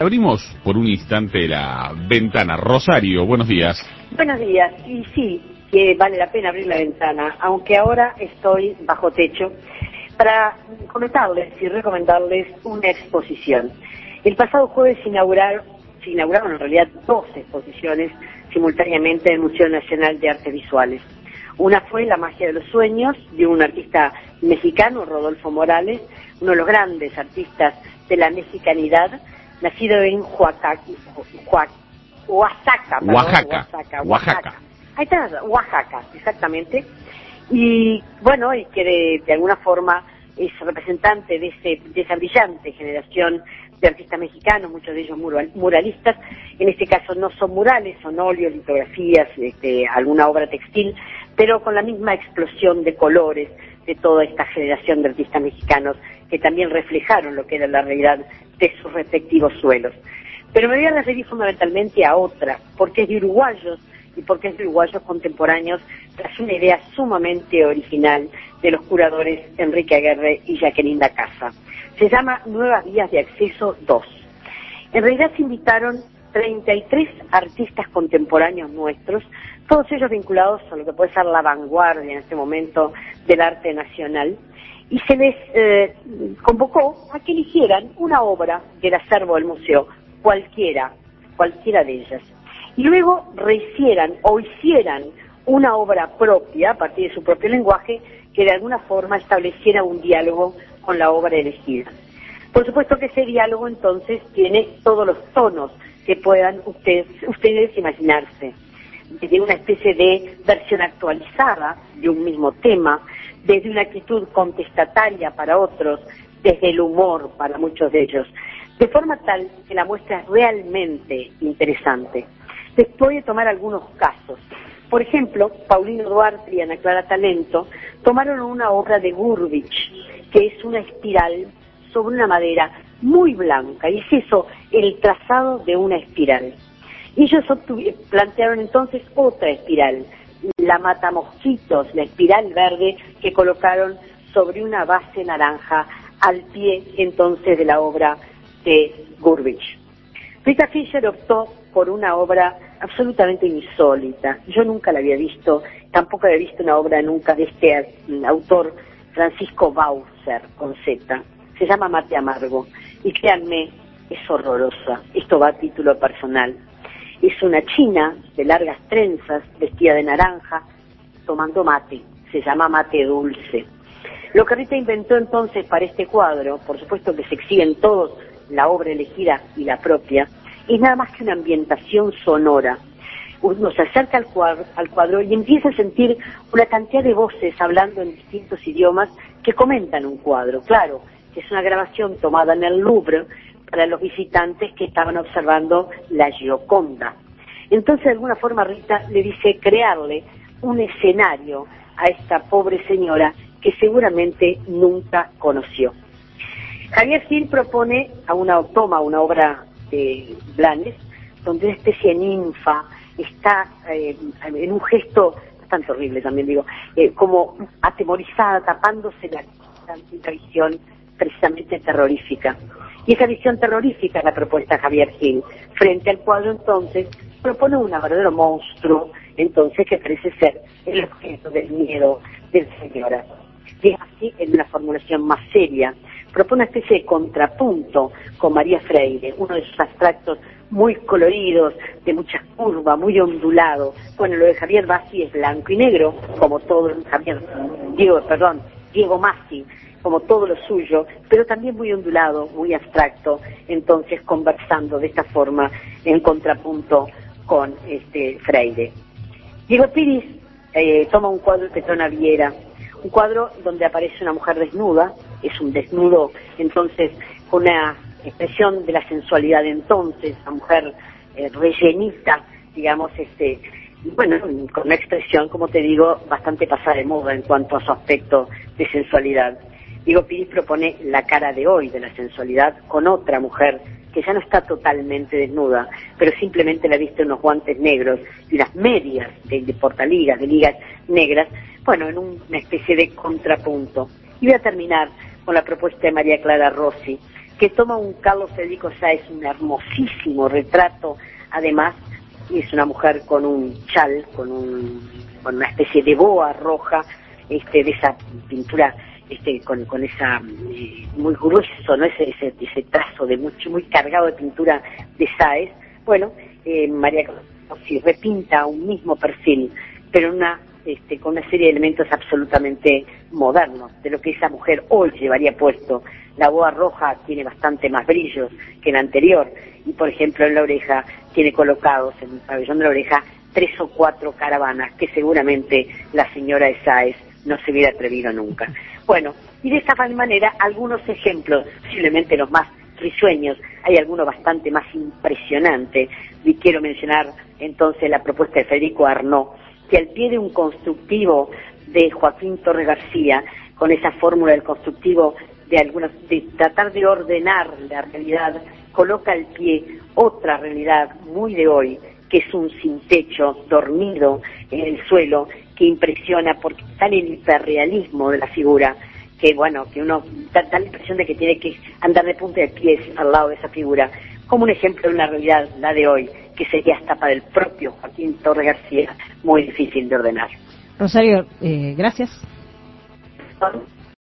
abrimos por un instante la ventana. Rosario, buenos días. Buenos días, y sí, que vale la pena abrir la ventana, aunque ahora estoy bajo techo, para comentarles y recomendarles una exposición. El pasado jueves se inauguraron en realidad 2 exposiciones simultáneamente en el Museo Nacional de Artes Visuales. Una fue La magia de los sueños, de un artista mexicano, Rodolfo Morales, uno de los grandes artistas de la mexicanidad, nacido en Oaxaca. Ahí está, Oaxaca, exactamente. Y bueno, y que de alguna forma es representante de esa brillante generación de artistas mexicanos, muchos de ellos muralistas. En este caso no son murales, son óleos, litografías, alguna obra textil, pero con la misma explosión de colores de toda esta generación de artistas mexicanos que también reflejaron lo que era la realidad de sus respectivos suelos. Pero me voy a referir fundamentalmente a otra, porque es de uruguayos y porque es de uruguayos contemporáneos, tras una idea sumamente original de los curadores Enrique Aguerre y Jacqueline da Casa. Se llama Nuevas Vías de Acceso 2. En realidad se invitaron 33 artistas contemporáneos nuestros, todos ellos vinculados a lo que puede ser la vanguardia en este momento del arte nacional, y se les convocó a que eligieran una obra del acervo del museo, cualquiera de ellas, y luego hicieran una obra propia a partir de su propio lenguaje que de alguna forma estableciera un diálogo con la obra elegida. Por supuesto que ese diálogo entonces tiene todos los tonos que puedan ustedes imaginarse, desde una especie de versión actualizada de un mismo tema, desde una actitud contestataria para otros, desde el humor para muchos de ellos, de forma tal que la muestra es realmente interesante. Les voy a tomar algunos casos. Por ejemplo, Paulino Duarte y Ana Clara Talento tomaron una obra de Gurvich, que es una espiral sobre una madera muy blanca, y es eso, el trazado de una espiral. Y ellos plantearon entonces otra espiral, la matamosquitos, la espiral verde que colocaron sobre una base naranja al pie entonces de la obra de Gurvich. Rita Fischer optó por una obra absolutamente insólita. Yo nunca la había visto, tampoco había visto una obra nunca de este autor Francisco Bauser, con Z. Se llama Mate Amargo, y créanme, es horrorosa. Esto va a título personal. Es una china de largas trenzas, vestida de naranja, tomando mate. Se llama Mate Dulce. Lo que Rita inventó entonces para este cuadro, por supuesto que se exhiben todos, la obra elegida y la propia, es nada más que una ambientación sonora. Uno se acerca al cuadro y empieza a sentir una cantidad de voces hablando en distintos idiomas que comentan un cuadro. Claro, es una grabación tomada en el Louvre para los visitantes que estaban observando la Gioconda. Entonces, de alguna forma, Rita le dice crearle un escenario a esta pobre señora que seguramente nunca conoció. Javier Gil toma una obra de Blanes, donde una especie de ninfa está en un gesto bastante horrible también, como atemorizada, tapándose la visión precisamente terrorífica. Y esa visión terrorífica es la propuesta de Javier Gil. Frente al cuadro, entonces, propone un verdadero monstruo, entonces, que parece ser el objeto del miedo de la señora. Y así, en una formulación más seria, propone una especie de contrapunto con María Freire, uno de sus abstractos muy coloridos, de muchas curvas, muy ondulado. Bueno, lo de Javier Bassi es blanco y negro, como todo Diego Massi, como todo lo suyo, pero también muy ondulado, muy abstracto, entonces conversando de esta forma en contrapunto con Freire. Diego Piris toma un cuadro de Petrona Viera, un cuadro donde aparece una mujer desnuda, es un desnudo entonces con una expresión de la sensualidad de entonces, una mujer rellenita, digamos, con una expresión, como te digo, bastante pasada de moda en cuanto a su aspecto de sensualidad. Diego Piris propone la cara de hoy de la sensualidad con otra mujer que ya no está totalmente desnuda, pero simplemente la viste unos guantes negros y unas medias de portaligas, de ligas negras, bueno, en una especie de contrapunto. Y voy a terminar con la propuesta de María Clara Rossi, que toma un Carlos Federico Sáez, un hermosísimo retrato, además es una mujer con un chal, con una especie de boa roja, de esa pintura, con esa muy grueso, ¿no? Ese trazo de muy cargado de pintura de Sáez. Bueno, María Conci repinta un mismo perfil, pero con una serie de elementos absolutamente modernos, de lo que esa mujer hoy llevaría puesto. La boa roja tiene bastante más brillos que la anterior, y por ejemplo en la oreja tiene colocados, en el pabellón de la oreja, 3 o 4 caravanas, que seguramente la señora de Sáez no se hubiera atrevido nunca. Bueno, y de esta manera, algunos ejemplos, posiblemente los más risueños, hay algunos bastante más impresionantes, y quiero mencionar entonces la propuesta de Federico Arnaud, que al pie de un constructivo de Joaquín Torres García, con esa fórmula del constructivo de tratar de ordenar la realidad, coloca al pie otra realidad muy de hoy, que es un sin techo dormido en el suelo, que impresiona porque está el hiperrealismo de la figura, que uno da la impresión de que tiene que andar de punta de pies al lado de esa figura, como un ejemplo de una realidad, la de hoy, que sería hasta para el propio Joaquín Torres García muy difícil de ordenar. Rosario, gracias.